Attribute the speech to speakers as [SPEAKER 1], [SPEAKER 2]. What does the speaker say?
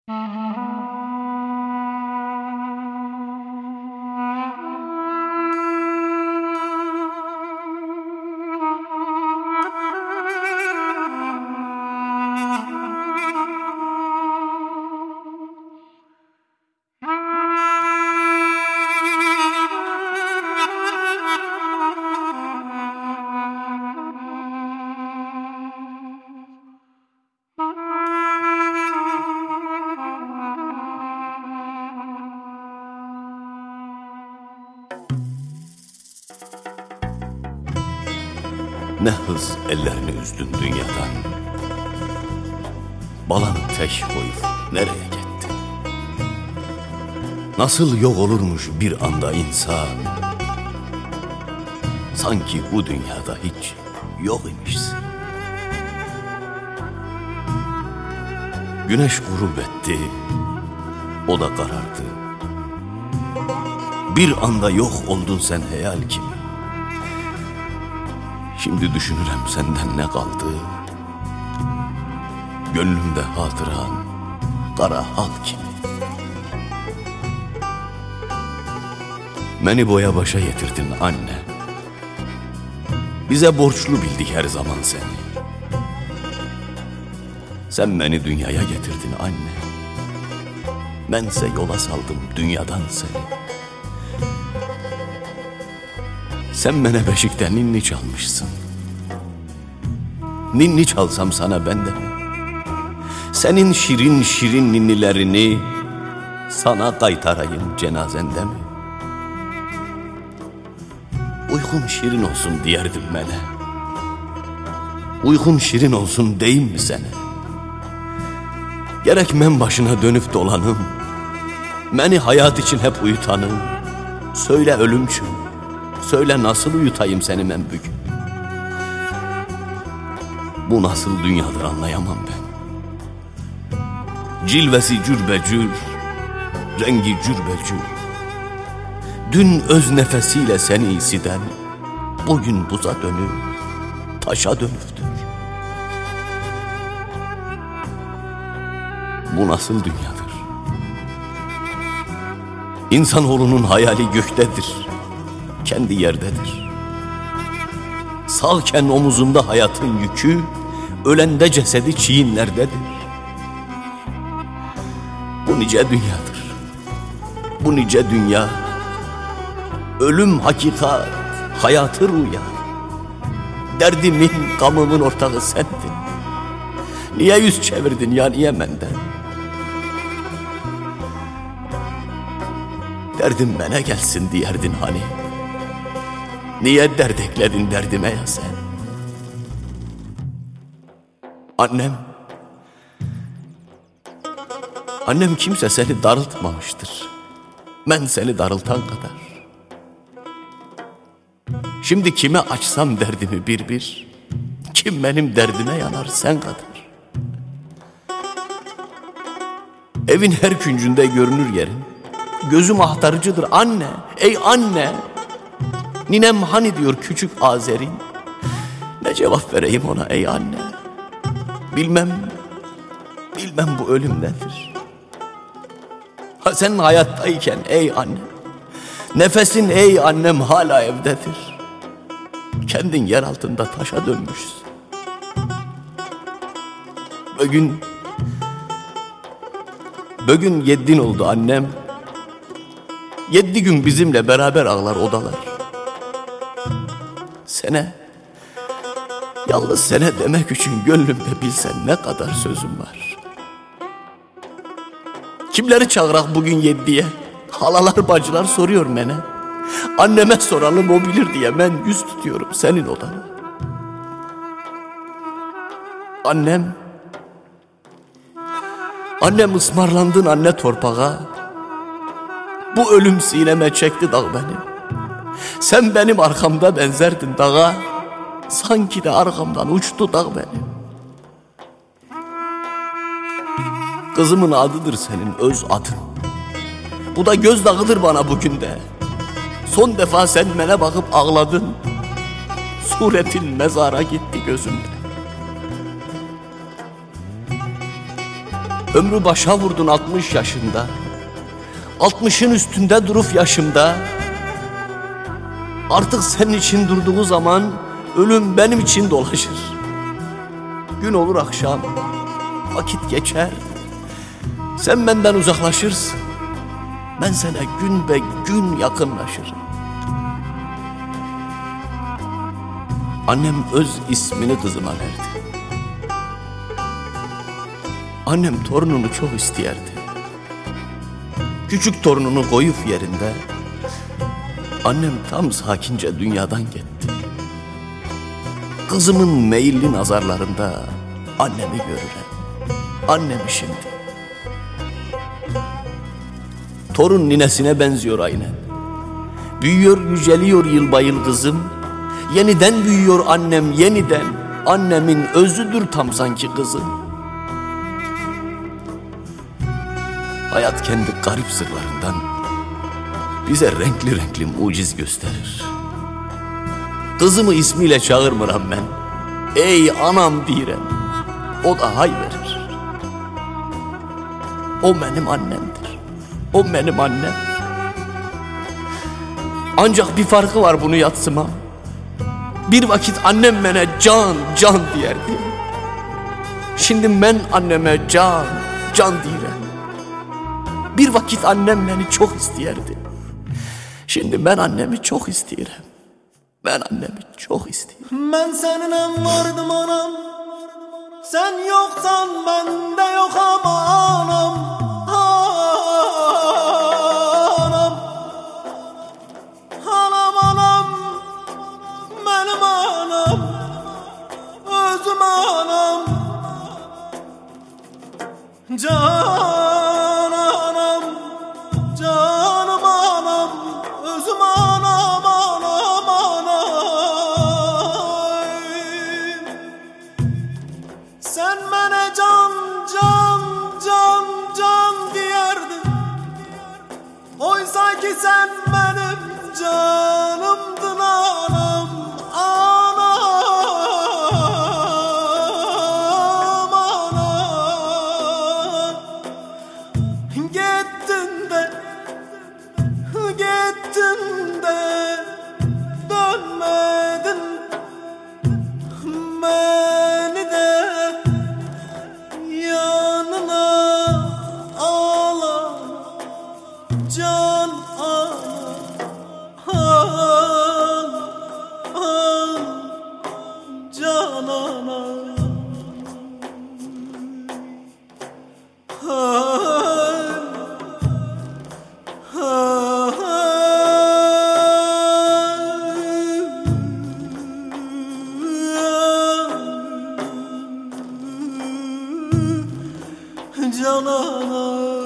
[SPEAKER 1] Ne hız ellerini üzdün dünyadan, balanı tek koyup nereye gitti? Nasıl yok olurmuş bir anda insan, sanki bu dünyada hiç yok imişsin. Güneş grup etti, o da karardı. Bir anda yok oldun sen hayal gibi. Şimdi düşünürem senden ne kaldı, gönlümde hatıran kara hal gibi. Beni boya başa getirdin anne, bize borçlu bildik her zaman seni. Sen beni dünyaya getirdin anne, bense yola saldım dünyadan seni. Sen bana beşikte ninni çalmışsın, ninni çalsam sana ben de mi? Senin şirin şirin ninnilerini sana kaytarayım cenazende mi? Uykum şirin olsun diyerdim bana, uykum şirin olsun deyim mi sana? Gerek men başına dönüp dolanım, beni hayat için hep uyutanım. Söyle ölümçüm, söyle nasıl uyutayım seni ben bugün? Bu nasıl dünyadır anlayamam ben. Cilvesi cürbecür, rengi cürbecür. Dün öz nefesiyle seni isiden, bugün buza dönüp taşa dönüftür. Bu nasıl dünyadır? İnsanoğlunun hayali göktedir, kendi yerdedir. Sağken omuzunda hayatın yükü, ölende cesedi çiğinlerdedir. Bu nice dünyadır, bu nice dünya. Ölüm hakikat, hayatı rüya. Derdimin, gamımın ortağı sendin. Niye yüz çevirdin ya, niye benden? Derdim bana gelsin diyerdin hani. Niye dert ekledin derdime ya sen? Annem kimse seni darıltmamıştır, ben seni darıltan kadar. Şimdi kime açsam derdimi bir bir, kim benim derdime yanar sen kadar. Evin her küncünde görünür yerin, gözüm ahtarıcıdır anne, ey anne. Ninem hani diyor küçük Azer'in, ne cevap vereyim ona ey anne? Bilmem bu ölüm nedir? Ha sen hayattayken ey anne, nefesin ey annem hala evdedir. Kendin yer altında taşa dönmüşsün. Bugün 7 oldu annem. 7 gün bizimle beraber ağlar odalar. Yalnız sene demek için gönlümde bilsen ne kadar sözüm var. Kimleri çağırak bugün 7'ye? Halalar bacılar soruyor bana. Anneme soralım o bilir diye ben yüz tutuyorum senin odana. Annem ısmarlandın anne torpağa. Bu ölüm sineme çekti dağ benim. Sen benim arkamda benzerdin dağa, sanki de arkamdan uçtu dağ benim. Kızımın adıdır senin öz adın. Bu da gözdağıdır bana bugün de. Son defa sen bana bakıp ağladın. Suretin mezara gitti gözümde. Ömrü başa vurdun 60 yaşında. 60'ın üstünde durup yaşımda. Artık senin için durduğu zaman ölüm benim için dolaşır. Gün olur akşam, vakit geçer. Sen benden uzaklaşırsın. Ben sana gün be gün yakınlaşırım. Annem öz ismini kızıma verdi. Annem torununu çok isteyerdi. Küçük torununu koyup yerinde, annem tam sakince dünyadan gitti. Kızımın meyilli nazarlarında annemi görürüm. Annemi şimdi. Torun ninesine benziyor aynen. Büyüyor, yüceliyor yılba yıl kızım. Yeniden büyüyor annem, yeniden. Annemin özüdür tam sanki kızım. Hayat kendi garip sırlarından bize renkli renkli muciz gösterir. Kızımı ismiyle çağırmıram ben. Ey anam direm. O da hay verir. O benim annemdir. O benim annem. Ancak bir farkı var bunu yatsımam. Bir vakit annem bana can can diyerdi. Şimdi ben anneme can can diyerem. Bir vakit annem beni çok isteyerdi. Şimdi ben annemi çok isteyirem. Ben annemi çok isteyirem.
[SPEAKER 2] Ben seninle vardım anam. Sen yoksan ben de yok ama anam. Anam. Anam anam. Benim anam. Özüm anam. Can anam. Canım anam. Özüm anam anam anam. Sen bana can can can can diyerdin. Oysa ki sen benim canımdın anam. Anam anam. Gittin de dönmedin. Beni de yanına ala. Can al, al, can ana. Can ana.